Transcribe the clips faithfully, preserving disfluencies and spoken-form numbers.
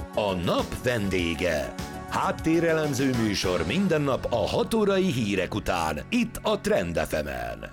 A nap vendége. Háttérelemző műsor minden nap a hat órai hírek után, itt a Trend ef emen.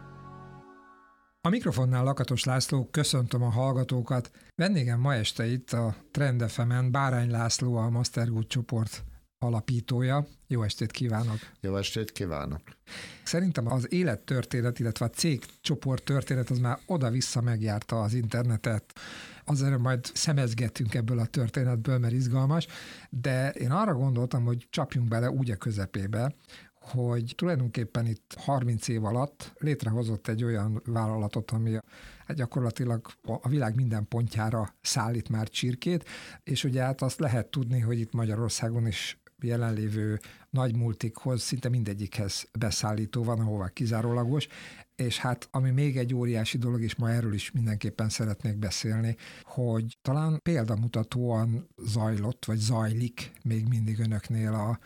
A mikrofonnál Lakatos László, köszöntöm a hallgatókat. Vendégem ma este itt a Trend ef emen Bárány László, a Master Good csoport alapítója. Jó estét kívánok! Jó estét kívánok! Szerintem az élettörténet, illetve a cég csoport történet az már oda-vissza megjárta az internetet. Azért majd szemezgetünk ebből a történetből, mert izgalmas, de én arra gondoltam, hogy csapjunk bele úgy a közepébe, hogy tulajdonképpen itt harminc év alatt létrehozott egy olyan vállalatot, ami hát gyakorlatilag a világ minden pontjára szállít már csirkét, és ugye hát azt lehet tudni, hogy itt Magyarországon is jelenlévő nagy multikhoz szinte mindegyikhez beszállító van, ahová kizárólagos, és hát ami még egy óriási dolog, és ma erről is mindenképpen szeretnék beszélni, hogy talán példamutatóan zajlott, vagy zajlik még mindig önöknél a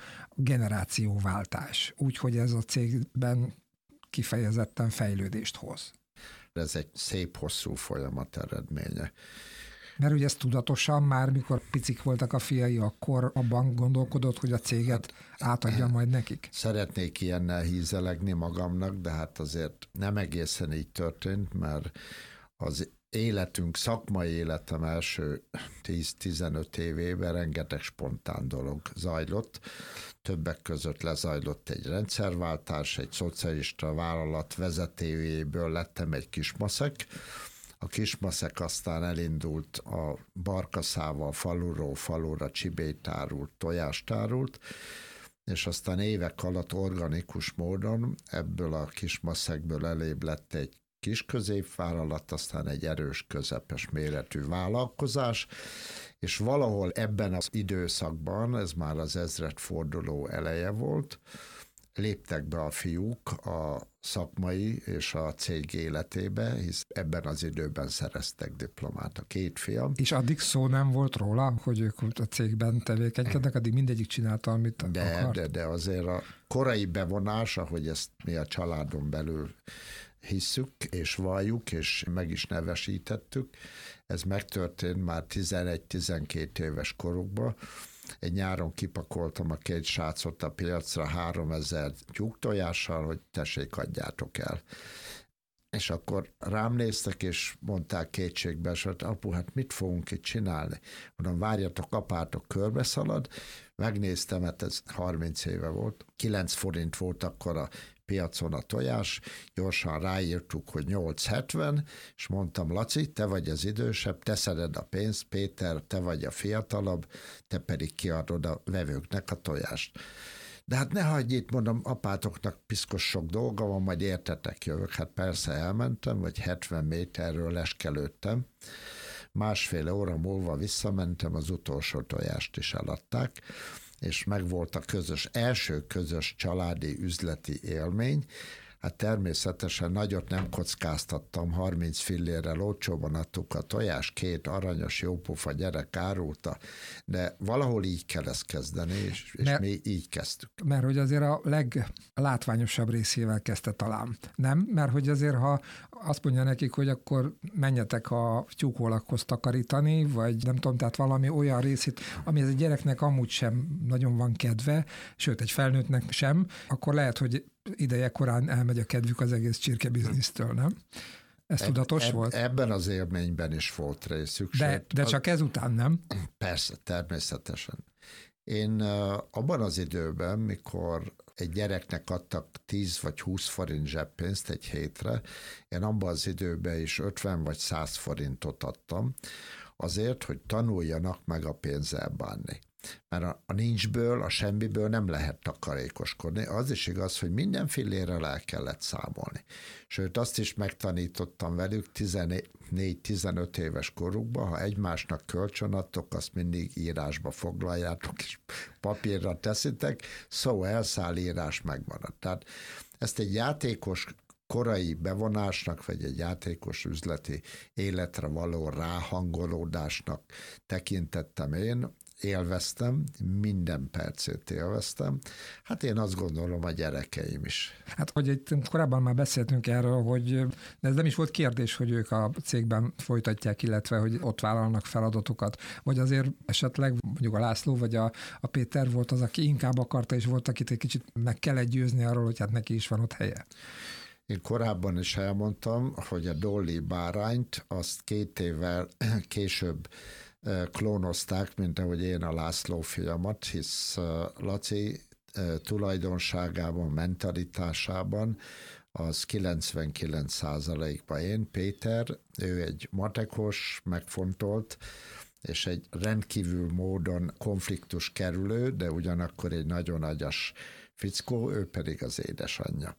generációváltás, úgyhogy ez a cégben kifejezetten fejlődést hoz. Ez egy szép, hosszú folyamat eredménye. Mert ugye ez tudatosan már, mikor picik voltak a fiai, akkor abban gondolkodott, hogy a céget átadja majd nekik? Szeretnék ilyennel hízelegni magamnak, de hát azért nem egészen így történt, mert az életünk, szakmai életem első tíz-tizenöt évében rengeteg spontán dolog zajlott. Többek között lezajlott egy rendszerváltás, egy szocialista vállalat vezetőjéből lettem egy kismaszek. A kismaszek aztán elindult a barkaszával faluról falura csibét árult, tojást árult, és aztán évek alatt organikus módon ebből a kismaszekből elébb lett egy kis középvállalat, aztán egy erős közepes méretű vállalkozás, és valahol ebben az időszakban, ez már az ezredforduló eleje volt, léptek be a fiúk a szakmai és a cég életébe, hisz ebben az időben szereztek diplomát a két fiam. És addig szó nem volt róla, hogy ők a cégben tevékenykednek, addig mindegyik csinálta, amit de, akart? De, de azért a korai bevonás, ahogy ezt mi a családon belül hisszük, és valljuk, és meg is nevesítettük, ez megtörtént már tizenegy-tizenkét éves korukban. Egy nyáron kipakoltam a két srácot a piacra háromezer tyúktojással, hogy tessék, adjátok el. És akkor rám néztek, és mondták kétségbe, hogy apu, hát mit fogunk itt csinálni? Mondom, várjatok, apátok körbe szalad. Megnéztem, hát ez harminc éve volt. kilenc forint volt akkor a piacon a tojás, gyorsan ráírtuk, hogy nyolc hetven, és mondtam, Laci, te vagy az idősebb, te szeded a pénzt, Péter, te vagy a fiatalabb, te pedig kiadod a vevőknek a tojást. De hát ne hagyj itt, mondom, apátoknak piszkos sok dolga van, majd értetek, jövök. Hát persze elmentem, vagy hetven méterről leskelődtem. Másfél óra múlva visszamentem, az utolsó tojást is eladták, és megvolt a közös, első közös családi üzleti élmény. Hát természetesen nagyot nem kockáztattam, harminc fillérrel olcsóban adtuk a tojás, két aranyos jópofa gyerek árulta, de valahol így kell ezt kezdeni, és, és mert, mi így kezdtük. Mert hogy azért a leglátványosabb részével kezdte talán, nem? Mert hogy azért, ha azt mondja nekik, hogy akkor menjetek a tyúkolakhoz takarítani, vagy nem tudom, tehát valami olyan részét, ami ez a gyereknek amúgy sem nagyon van kedve, sőt, egy felnőttnek sem, akkor lehet, hogy ideje korán elmegy a kedvük az egész csirkebiznisztől, nem? Ez eb, tudatos eb, volt? Ebben az élményben is volt részük. De, sőt, de csak az, ezután, nem? Persze, természetesen. Én abban az időben, mikor egy gyereknek adtak tíz vagy húsz forint zseppénzt egy hétre, én abban az időben is ötven vagy száz forintot adtam, azért, hogy tanuljanak meg a pénzzel bánni. Mert a, a nincsből, a semmiből nem lehet takarékoskodni. Az is igaz, hogy minden fillérrel el kellett számolni. Sőt, azt is megtanítottam velük tizennégy-tizenöt éves korukban, ha egymásnak kölcsön adtok, azt mindig írásba foglaljátok, és papírra teszitek, szó elszáll, írás megmarad. Tehát ezt egy játékos korai bevonásnak, vagy egy játékos üzleti életre való ráhangolódásnak tekintettem én, élveztem, minden percét élveztem. Hát én azt gondolom, a gyerekeim is. Hát, hogy itt korábban már beszéltünk erről, hogy ez nem is volt kérdés, hogy ők a cégben folytatják, illetve hogy ott vállalnak feladatokat, vagy azért esetleg mondjuk a László vagy a, a Péter volt az, aki inkább akarta, és volt, akit egy kicsit meg kellett győzni arról, hogy hát neki is van ott helye. Én korábban is elmondtam, hogy a Dolly bárányt azt két évvel később klónozták, mint ahogy én a László fiamat, hisz Laci tulajdonságában, mentalitásában az kilencvenkilenc százalékban én, Péter, ő egy matekos, megfontolt, és egy rendkívül módon konfliktus kerülő, de ugyanakkor egy nagyon agyas fickó, ő pedig az édesanyja.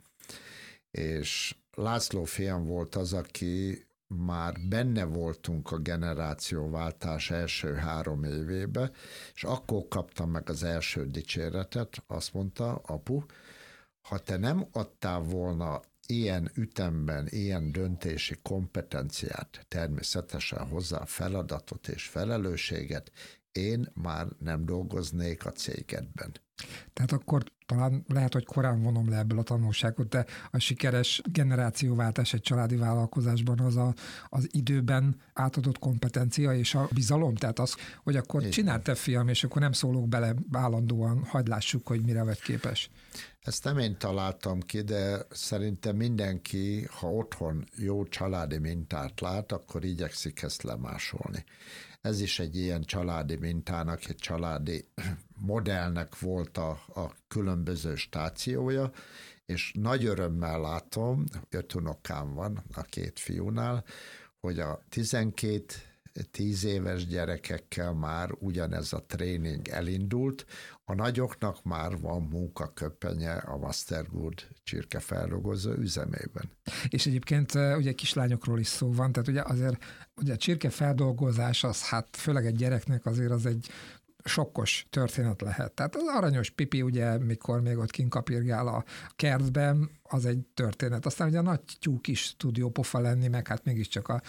És László fiam volt az, aki már benne voltunk a generációváltás első három évébe, és akkor kaptam meg az első dicséretet, azt mondta, apu, ha te nem adtál volna ilyen ütemben, ilyen döntési kompetenciát, természetesen hozzá feladatot és felelősséget, én már nem dolgoznék a cégedben. Tehát akkor talán lehet, hogy korán vonom le ebből a tanulságot, de a sikeres generációváltás egy családi vállalkozásban az a, az időben átadott kompetencia és a bizalom, tehát az, hogy akkor csináld te fiam, és akkor nem szólok bele állandóan, hagyd lássuk, hogy mire vagy képes. Ezt nem én találtam ki, de szerintem mindenki, ha otthon jó családi mintát lát, akkor igyekszik ezt lemásolni. Ez is egy ilyen családi mintának, egy családi modellnek volt a, a különböző stációja, és nagy örömmel látom, öt unokám van a két fiúnál, hogy a tizenkét tíz éves gyerekekkel már ugyanez a tréning elindult, a nagyoknak már van munkaköpenye a Mastergood csirkefeldolgozó üzemében. És egyébként ugye kislányokról is szó van, tehát ugye azért ugye a csirkefeldolgozás az hát főleg egy gyereknek azért az egy sokkos történet lehet. Tehát az aranyos pipi, ugye, mikor még ott kint kapirgál a kertben, az egy történet. Aztán ugye a nagy tyúk is tud jó pofa lenni, meg hát mégiscsak a,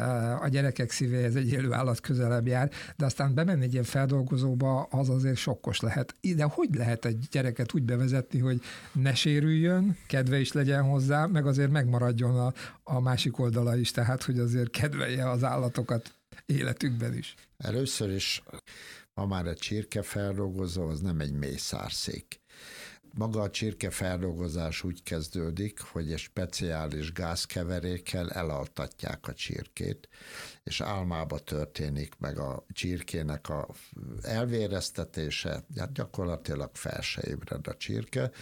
a gyerekek szívéhez egy élő állat közelebb jár, de aztán bemenni egy ilyen feldolgozóba, az azért sokkos lehet. De hogy lehet egy gyereket úgy bevezetni, hogy ne sérüljön, kedve is legyen hozzá, meg azért megmaradjon a, a másik oldala is, tehát hogy azért kedvelje az állatokat életükben is. Először is ma már a csirkefeldolgozó az nem egy mészárszék. Maga a csirkefeldolgozás úgy kezdődik, hogy egy speciális gázkeverékkel elaltatják a csirkét, és álmába történik meg a csirkének a elvéreztetése, hát gyakorlatilag fel se ébred a csirke,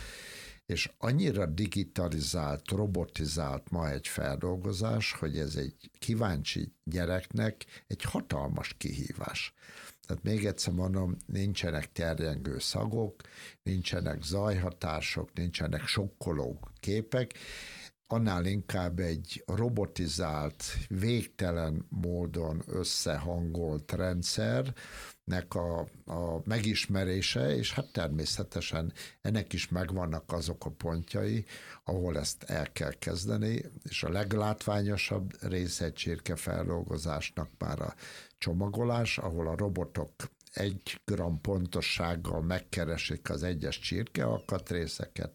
és annyira digitalizált, robotizált ma egy feldolgozás, hogy ez egy kíváncsi gyereknek egy hatalmas kihívás. Tehát még egyszer mondom, nincsenek terjengő szagok, nincsenek zajhatások, nincsenek sokkoló képek, annál inkább egy robotizált, végtelen módon összehangolt rendszernek a, a megismerése, és hát természetesen ennek is megvannak azok a pontjai, ahol ezt el kell kezdeni, és a leglátványosabb része egy csirkefeldolgozásnak már a csomagolás, ahol a robotok egy gram pontossággal megkeresik az egyes csirke alkatrészeket,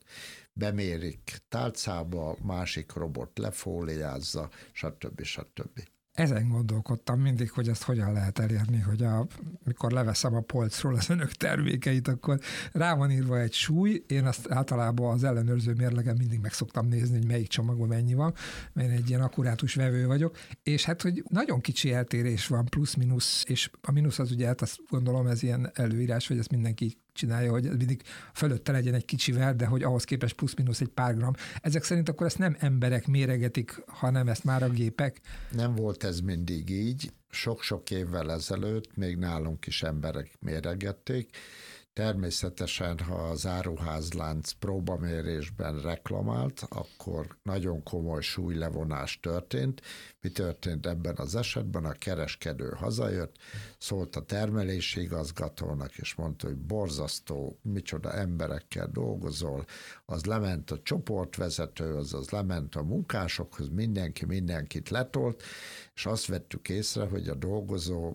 bemérik tálcába, másik robot lefóliázza, stb. stb. Ezen gondolkodtam mindig, hogy ezt hogyan lehet elérni, hogy a, mikor leveszem a polcról az önök termékeit, akkor rá van írva egy súly, én azt általában az ellenőrző mérlegen mindig meg szoktam nézni, hogy melyik csomagban mennyi van, mert én egy ilyen akkurátus vevő vagyok, és hát, hogy nagyon kicsi eltérés van, plusz-minusz, és a mínusz az ugye, hát azt gondolom, ez ilyen előírás, hogy ezt mindenki csinálja, hogy mindig fölötte legyen egy kicsivel, de hogy ahhoz képest plusz-minusz egy pár gram. Ezek szerint akkor ezt nem emberek méregetik, hanem ezt már a gépek? Nem volt ez mindig így. Sok-sok évvel ezelőtt még nálunk is emberek méregették. Természetesen, ha az áruházlánc próbamérésben reklamált, akkor nagyon komoly súlylevonás történt. Mi történt ebben az esetben? A kereskedő hazajött, szólt a termelési igazgatónak, és mondta, hogy borzasztó, micsoda emberekkel dolgozol, az lement a csoportvezetőhöz, az lement a munkásokhoz, mindenki mindenkit letolt, és azt vettük észre, hogy a dolgozó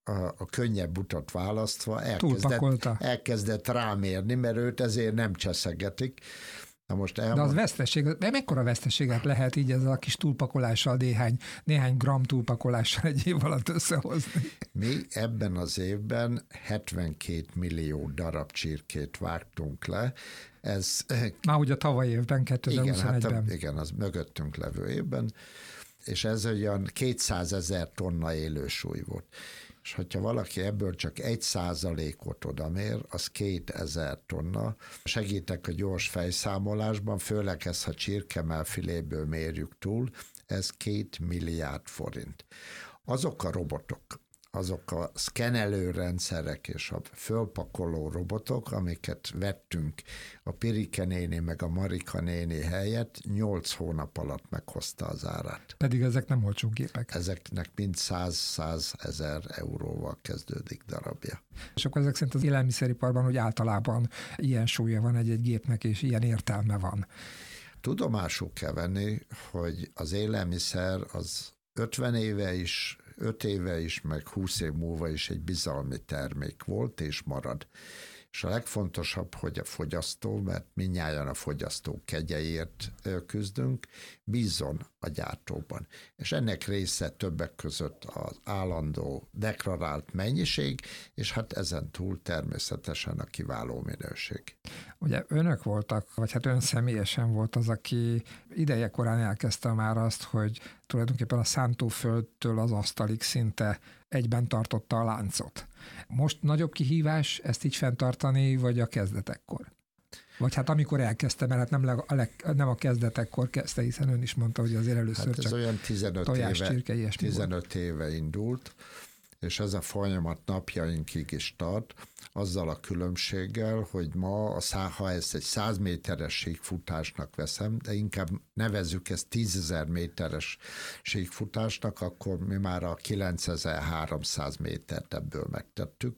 a, a könnyebb utat választva elkezdett, elkezdett rámérni, mert őt ezért nem cseszegetik. Na most elmond... De az veszteség, de mekkora veszteséget lehet így ezzel a kis túlpakolással, néhány, néhány gram túlpakolással egy év alatt összehozni? Mi ebben az évben hetvenkét millió darab csirkét vágtunk le. Ez... Már ugye a tavaly évben, kétezer-huszonegyben. Igen, hát, igen, az mögöttünk levő évben, és ez olyan kétszázezer tonna élősúly volt. És hogyha valaki ebből csak egy százalékot odamér, az kétezer tonna. Segítek a gyors fejszámolásban, főleg ezt, ha csirkemelfiléből mérjük túl, ez két milliárd forint. Azok a robotok, azok a szkenelő rendszerek és a fölpakoló robotok, amiket vettünk a Pirike néni meg a Marika néni helyett, nyolc hónap alatt meghozta az árát. Pedig ezek nem olcsó gépek. Ezeknek mind száz-száz ezer euróval kezdődik darabja. És akkor ezek szerint az élelmiszeriparban, hogy általában ilyen súlya van egy-egy gépnek, és ilyen értelme van. Tudomásul kell venni, hogy az élelmiszer az ötven éve is, öt éve is, meg húsz év múlva is egy bizalmi termék volt és marad. És a legfontosabb, hogy a fogyasztó, mert mindnyájan a fogyasztó kegyeiért küzdünk, bízzon a gyártóban. És ennek része többek között az állandó deklarált mennyiség, és hát ezen túl természetesen a kiváló minőség. Ugye önök voltak, vagy hát ön személyesen volt az, aki ideje korán elkezdte már azt, hogy tulajdonképpen a szántóföldtől az asztalig szinte egyben tartotta a láncot. Most nagyobb kihívás ezt így fenntartani, vagy a kezdetekkor? Vagy hát amikor elkezdte, mert hát nem, leg, a leg, nem a kezdetekkor kezdte, hiszen ön is mondta, hogy azért először hát ez csak olyan tizenöt tojás, éve, csirke, ilyesmi tizenöt éve indult, és ez a folyamat napjainkig is tart, azzal a különbséggel, hogy ma, a szá, ha ezt egy száz méteres síkfutásnak veszem, de inkább nevezzük ezt tízezer méteres síkfutásnak, akkor mi már a kilencezer-háromszáz métert ebből megtettük.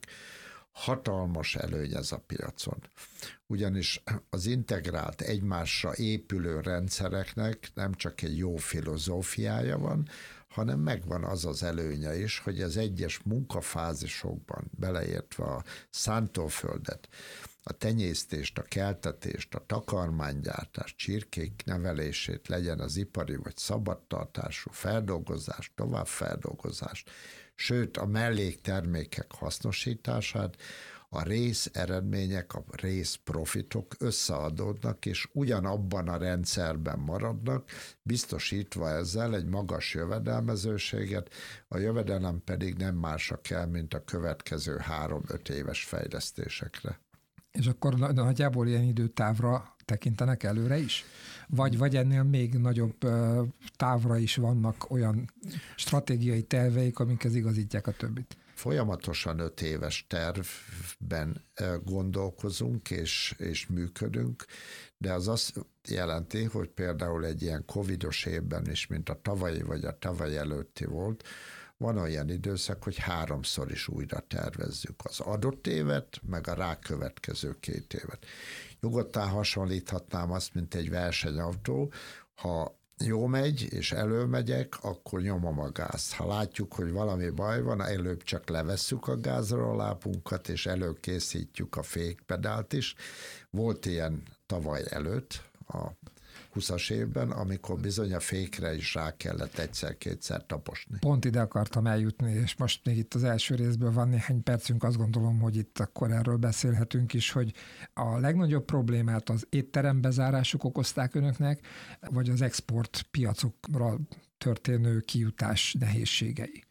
Hatalmas előny ez a piacon. Ugyanis az integrált, egymásra épülő rendszereknek nem csak egy jó filozófiája van, hanem megvan az az előnye is, hogy az egyes munkafázisokban, beleértve a szántóföldet, a tenyésztést, a keltetést, a takarmánygyártást, csirkék nevelését, legyen az ipari vagy szabadtartású feldolgozást, továbbfeldolgozást, sőt a melléktermékek hasznosítását, a rész eredmények, a rész profitok összeadódnak, és ugyanabban a rendszerben maradnak, biztosítva ezzel egy magas jövedelmezőséget, a jövedelem pedig nem másra kell, mint a következő három-öt éves fejlesztésekre. És akkor nagyjából ilyen időtávra tekintenek előre is? Vagy, vagy ennél még nagyobb távra is vannak olyan stratégiai terveik, amikhez igazítják a többit? Folyamatosan öt éves tervben gondolkozunk és, és működünk, de az azt jelenti, hogy például egy ilyen covidos évben is, mint a tavalyi vagy a tavaly előtti volt, van olyan időszak, hogy háromszor is újra tervezzük az adott évet, meg a rákövetkező két évet. Nyugodtan hasonlíthatnám azt, mint egy versenyautó, ha jó megy, és előmegyek, akkor nyomom a gázt. Ha látjuk, hogy valami baj van, előbb csak levesszük a gázról a lápunkat, és előkészítjük a fékpedált is. Volt ilyen tavaly előtt, a huszas évben, amikor bizony a fékre is rá kellett egyszer-kétszer taposni. Pont ide akartam eljutni, és most még itt az első részből van néhány percünk, azt gondolom, hogy itt akkor erről beszélhetünk is, hogy a legnagyobb problémát az étterembezárások okozták önöknek, vagy az export piacokra történő kijutás nehézségei?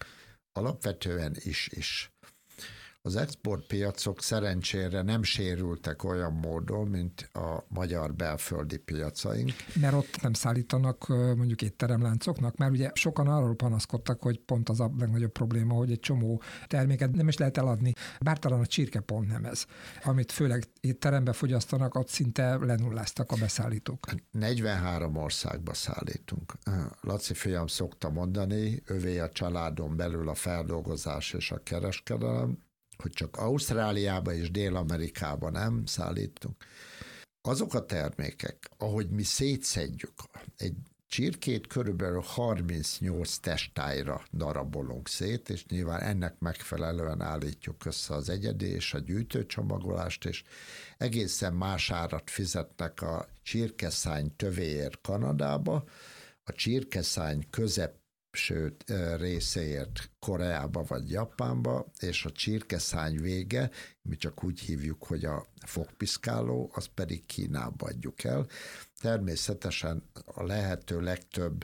Alapvetően is-is. Az exportpiacok szerencsére nem sérültek olyan módon, mint a magyar belföldi piacaink. Mert ott nem szállítanak mondjuk étteremláncoknak, mert ugye sokan arról panaszkodtak, hogy pont az a legnagyobb probléma, hogy egy csomó terméket nem is lehet eladni, bár talán a csirke pont nem ez. Amit főleg étterembe fogyasztanak, ott szinte lenulláztak a beszállítók. negyvenhárom országba szállítunk. Laci fiam szokta mondani, övé a családon belül a feldolgozás és a kereskedelem, hogy csak Ausztráliába és Dél-Amerikába nem szállítunk. Azok a termékek, ahogy mi szétszedjük egy csirkét körülbelül harmincnyolc testályra darabolunk szét, és nyilván ennek megfelelően állítjuk össze az egyedi és a gyűjtőcsomagolást, és egészen más árat fizetnek a csirkeszány tövéért Kanadába, a csirkeszány közepső részéért Koreába vagy Japánba, és a csirkeszány vége, mi csak úgy hívjuk, hogy a fogpiszkáló, az pedig Kínába adjuk el. Természetesen a lehető legtöbb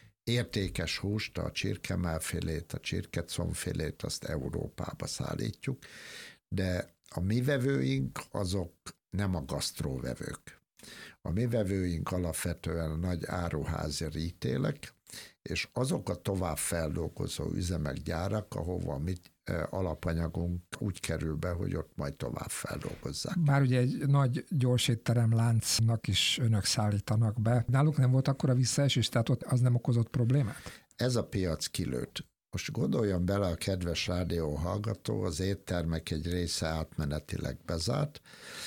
értékes húst, a csirkemelfélét, a csirkecomfélét, azt Európába szállítjuk, de a mi vevőink azok nem a gasztróvevők. A mi vevőink alapvetően a nagy áruházi rítélek, és azok a továbbfeldolgozó üzemek, gyárak, ahova a mi alapanyagunk úgy kerül be, hogy ott majd tovább feldolgozzák. Bár ugye egy nagy gyorsétterem láncnak is önök szállítanak be. Náluk nem volt akkora visszaesés, tehát ott az nem okozott problémát? Ez a piac kilőtt. Most gondoljon bele a kedves rádió hallgató, az éttermek egy része átmenetileg bezárt,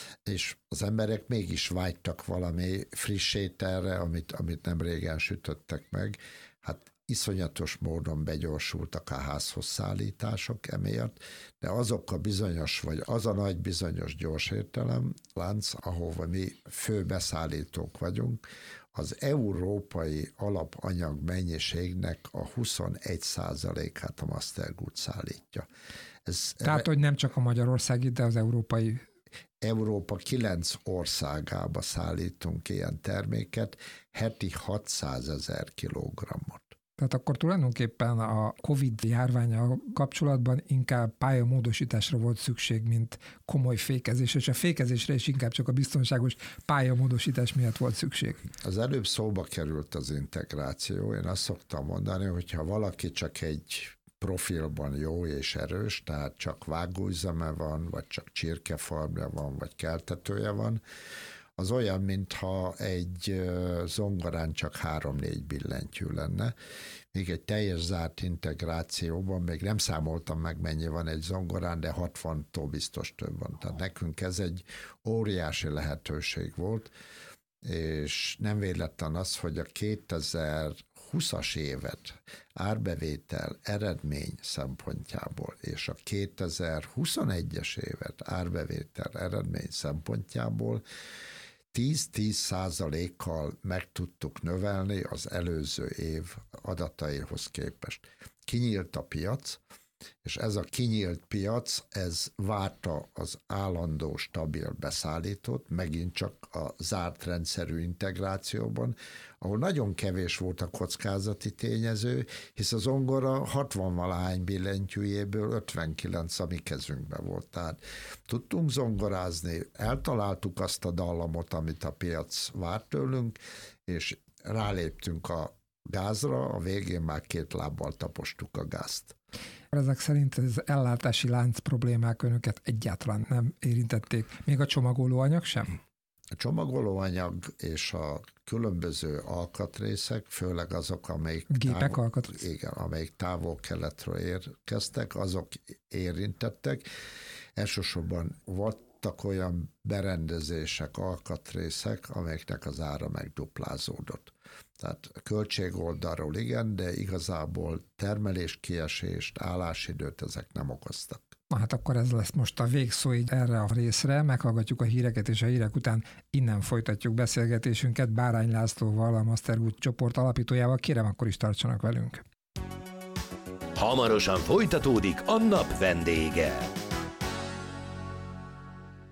és az emberek mégis vágytak valami friss ételre, amit, amit nem régen sütöttek meg. Hát iszonyatos módon begyorsultak a házhoz szállítások emiatt, de azok a bizonyos, vagy az a nagy bizonyos gyorsértelem lánc, ahova mi fő beszállítók vagyunk, az európai alapanyag mennyiségnek a huszonegy százalékát a Mastergood szállítja. Ez Tehát, hogy nem csak a magyarországi, de az európai... Európa kilenc országába szállítunk ilyen terméket, heti hatszázezer kilogrammot. Tehát akkor tulajdonképpen a Covid járvánnyal kapcsolatban inkább pályamódosításra volt szükség, mint komoly fékezés, és a fékezésre is inkább csak a biztonságos pályamódosítás miatt volt szükség. Az előbb szóba került az integráció. Én azt szoktam mondani, hogy ha valaki csak egy profilban jó és erős, tehát csak vágóüzeme van, vagy csak csirkefarmja van, vagy keltetője van, az olyan, mintha egy zongorán csak három-négy billentyű lenne. Még egy teljes zárt integrációban, még nem számoltam meg, mennyi van egy zongorán, de hatvantól biztos több van. Tehát nekünk ez egy óriási lehetőség volt, és nem véletlen az, hogy a kétezer-húszas évet árbevétel eredmény szempontjából és a kétezer-huszonegyes évet árbevétel eredmény szempontjából tíz-tíz százalékkal meg tudtuk növelni az előző év adataihoz képest. Kinyílt a piac, és ez a kinyílt piac, ez várta az állandó, stabil beszállítót, megint csak a zárt rendszerű integrációban, ahol nagyon kevés volt a kockázati tényező, hisz az zongora hatvan-valahány billentyűjéből ötvenkilenc a mi kezünkben volt. Tehát tudtunk zongorázni, eltaláltuk azt a dallamot, amit a piac várt tőlünk, és ráléptünk a gázra, a végén már két lábbal tapostuk a gázt. Ezek szerint az ellátási lánc problémák önöket egyáltalán nem érintették, még a csomagolóanyag sem? A csomagolóanyag és a különböző alkatrészek, főleg azok, amelyik gépek távol, alkatrészek. Igen, amelyik távol-keletről érkeztek, azok érintettek. Elsősorban voltak olyan berendezések, alkatrészek, amelyeknek az ára megduplázódott. Tehát a költségoldalról igen, de igazából termeléskiesést, állásidőt ezek nem okoztak. Na hát akkor ez lesz most a végszó így erre a részre, meghallgatjuk a híreket, és a hírek után innen folytatjuk beszélgetésünket Bárány Lászlóval, a Mastergood csoport alapítójával. Kérem, akkor is tartsanak velünk. Hamarosan folytatódik a nap vendége.